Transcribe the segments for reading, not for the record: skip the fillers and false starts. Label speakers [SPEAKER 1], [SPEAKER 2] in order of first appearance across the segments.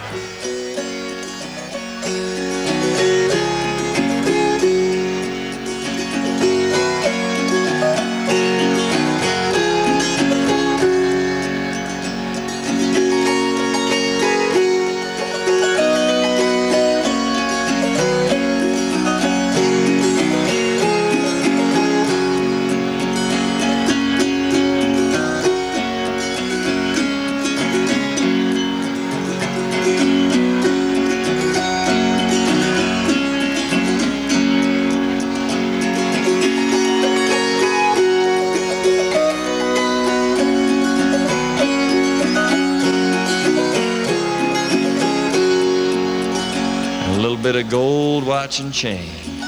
[SPEAKER 1] Bit of gold watch and chain.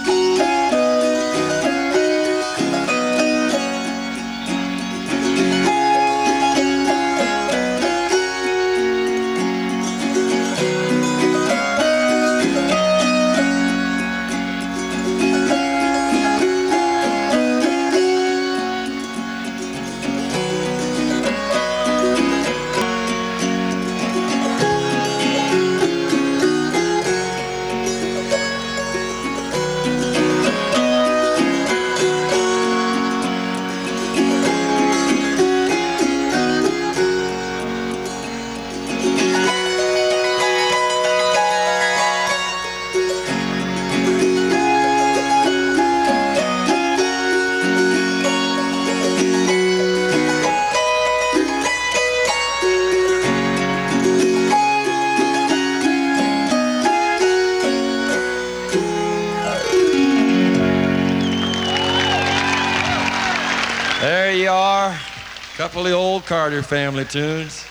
[SPEAKER 1] There you are, a couple of the old Carter family tunes.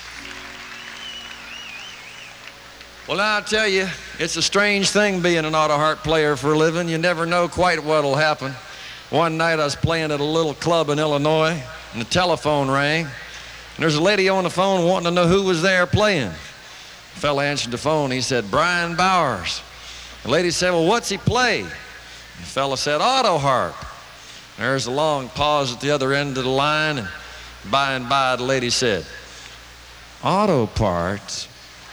[SPEAKER 1] Well, now I tell you, it's a strange thing being an auto harp player for a living. You never know quite what'll happen. One night I was playing at a little club in Illinois, and the telephone rang, and there's a lady on the phone wanting to know who was there playing. The fella answered the phone. He said, "Brian Bowers." The lady said, "Well, what's he play?" The fella said, "Auto harp." There's a long pause at the other end of the line, and by and by the lady said, "Auto parts."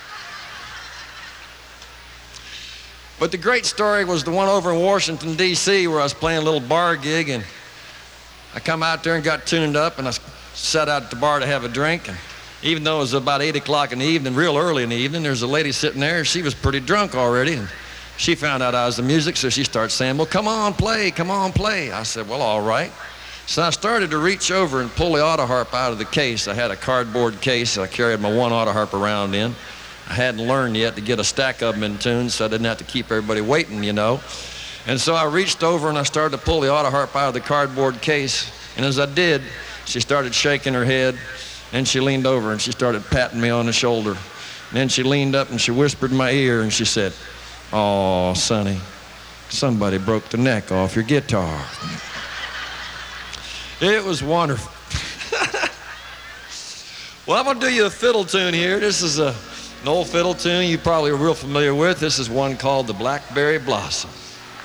[SPEAKER 1] But the great story was the one over in Washington, D.C., where I was playing a little bar gig, and I come out there and got tuned up, and I sat out at the bar to have a drink. And even though it was about 8 o'clock in the evening, real early in the evening, there's a lady sitting there, and she was pretty drunk already. And she found out I was the music, so she started saying, "Well, come on, play, come on, play." I said, "Well, all right." So I started to reach over and pull the auto harp out of the case. I had a cardboard case I carried my one auto harp around in. I hadn't learned yet to get a stack of them in tune, so I didn't have to keep everybody waiting, you know. And so I reached over and I started to pull the auto harp out of the cardboard case. And as I did, she started shaking her head. And she leaned over and she started patting me on the shoulder. And then she leaned up and she whispered in my ear and she said, "Oh, Sonny, somebody broke the neck off your guitar." It was wonderful. Well, I'm going to do you a fiddle tune here. This is an old fiddle tune you probably are real familiar with. This is one called "The Blackberry Blossom."